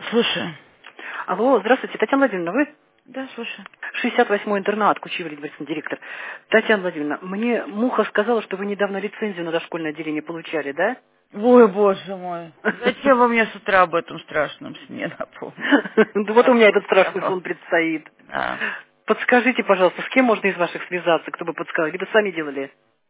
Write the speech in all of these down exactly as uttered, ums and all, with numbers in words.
Слушай. Алло, здравствуйте, Татьяна Владимировна, вы? Да, слушай. шестьдесят восьмой интернат, Кучиври, директор. Татьяна Владимировна, мне Муха сказала, что вы недавно лицензию на дошкольное отделение получали, да? Ой, боже мой. Зачем вы мне с утра об этом страшном сне напомнили? Да вот у меня этот страшный Хорошо. сон предстоит. Да. Подскажите, пожалуйста, с кем можно из ваших связаться, кто бы подсказал? Либо сами делали?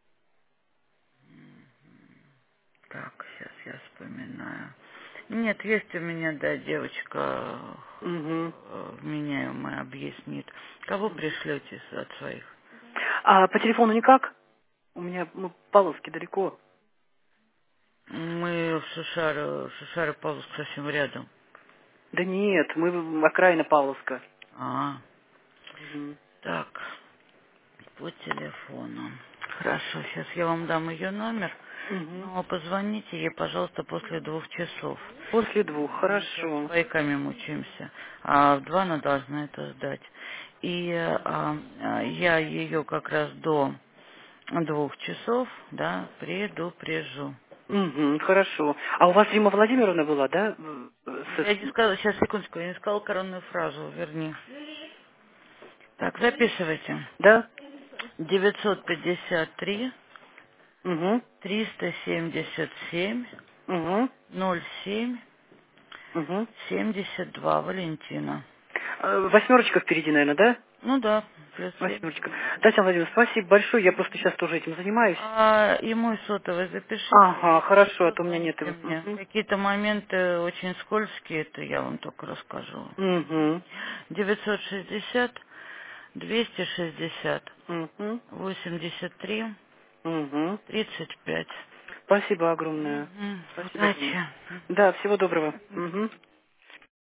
Так, сейчас я вспоминаю. Нет, есть у меня, да, девочка Угу. э, вменяемая объяснит. Кого пришлете с- от своих? А по телефону никак? У меня, ну, Павловский далеко. Мы в Шишаре, Шишаре Павловск совсем рядом. Да нет, мы в- окраина Павловска. А, Угу. так, по телефону. Хорошо, сейчас я вам дам ее номер. Угу. Но позвоните ей, пожалуйста, после двух часов. После двух, Мы сейчас с хорошо. пайками мучаемся, а в два она должна это сдать. И а, а, я ее как раз до двух часов, да, предупрежу. Угу, хорошо. А у вас Рима Владимировна была, да? в- Я с- не сказала, сейчас, секундочку, я не сказала коронную фразу, верни. Так, записывайте. Да? девятьсот пятьдесят три Угу. триста семьдесят семь Угу. ноль семь Угу. семьдесят два, Валентина. Восьмерочка впереди, наверное, да? Ну да, плюс семь. Восьмерочка. Татьяна Владимировна, спасибо большое. Я просто сейчас тоже этим занимаюсь. А, и мой сотовый запишите Ага, и хорошо, а то у меня нет позвоните его. мне. Какие-то моменты очень скользкие, это я вам только расскажу. Угу. девятьсот шестьдесят двести шестьдесят Угу. восемьдесят три Угу. тридцать пять. Спасибо огромное. Мгм. Спасибо огромное. Удачи. Да, всего доброго. Угу.